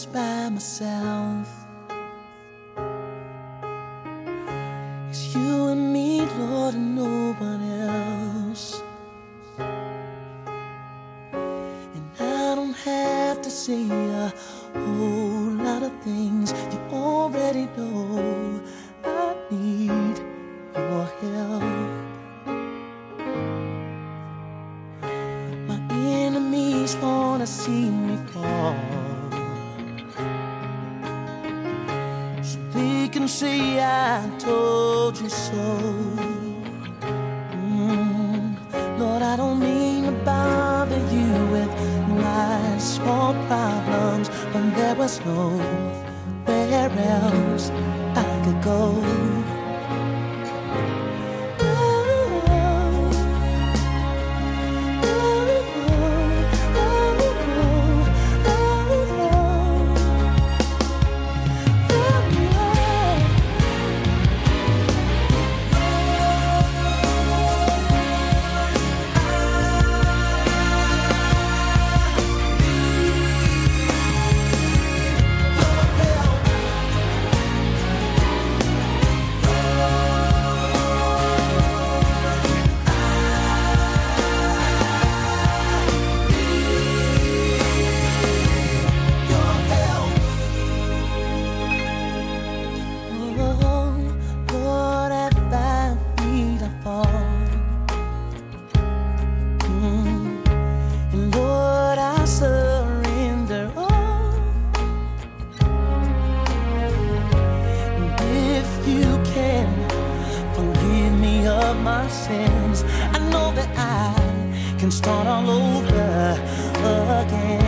this by myself. It's you and me, Lord, and no one else. And I don't have to say a whole lot of things you already know. I need your help. My enemies wanna see me fall, so they can say I told you so. Lord, I don't mean to bother you with my small problems, when there was nowhere else I could go. My sins, I know that I can start all over again.